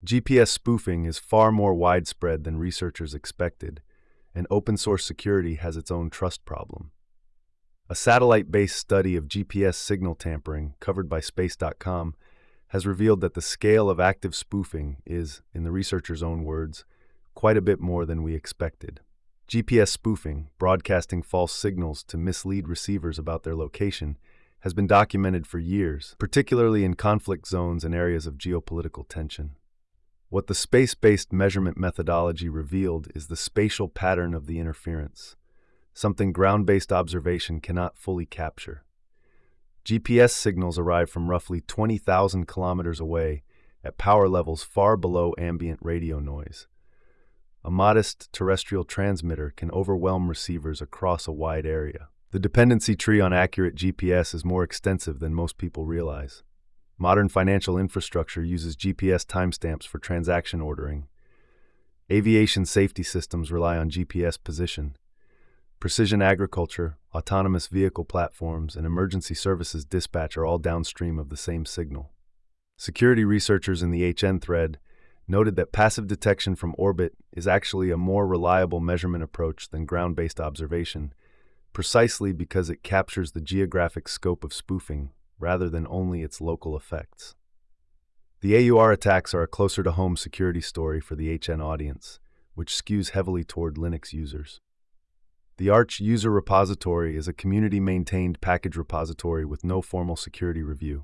GPS spoofing is far more widespread than researchers expected, and open-source security has its own trust problem. A satellite-based study of GPS signal tampering, covered by Space.com, has revealed that the scale of active spoofing is, in the researchers' own words, quite a bit more than we expected. GPS spoofing, broadcasting false signals to mislead receivers about their location, has been documented for years, particularly in conflict zones and areas of geopolitical tension. What the space-based measurement methodology revealed is the spatial pattern of the interference, something ground-based observation cannot fully capture. GPS signals arrive from roughly 20,000 kilometers away at power levels far below ambient radio noise. A modest terrestrial transmitter can overwhelm receivers across a wide area. The dependency tree on accurate GPS is more extensive than most people realize. Modern financial infrastructure uses GPS timestamps for transaction ordering. Aviation safety systems rely on GPS position. Precision agriculture, autonomous vehicle platforms, and emergency services dispatch are all downstream of the same signal. Security researchers in the HN thread noted that passive detection from orbit is actually a more reliable measurement approach than ground-based observation, precisely because it captures the geographic scope of spoofing rather than only its local effects. The AUR attacks are a closer-to-home security story for the HN audience, which skews heavily toward Linux users. The Arch User Repository is a community-maintained package repository with no formal security review.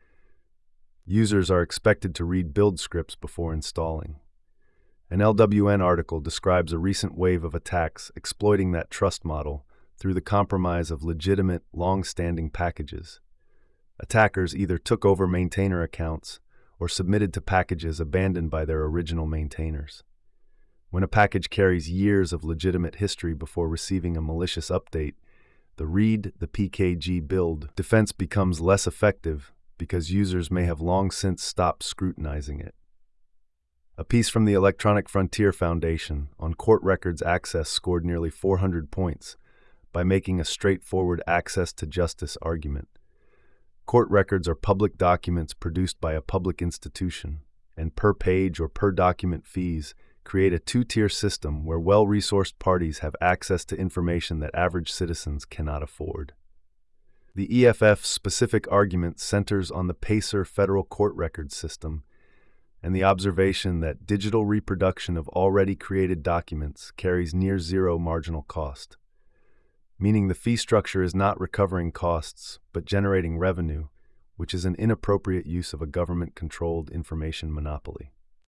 Users are expected to read build scripts before installing. An LWN article describes a recent wave of attacks exploiting that trust model through the compromise of legitimate, long-standing packages. Attackers either took over maintainer accounts or submitted to packages abandoned by their original maintainers. When a package carries years of legitimate history before receiving a malicious update, the read the PKG build defense becomes less effective because users may have long since stopped scrutinizing it. A piece from the Electronic Frontier Foundation on court records access scored nearly 400 points by making a straightforward access to justice argument. Court records are public documents produced by a public institution, and per page or per document fees create a two-tier system where well-resourced parties have access to information that average citizens cannot afford. The EFF's specific argument centers on the PACER federal court records system and the observation that digital reproduction of already created documents carries near zero marginal cost, meaning the fee structure is not recovering costs but generating revenue, which is an inappropriate use of a government-controlled information monopoly.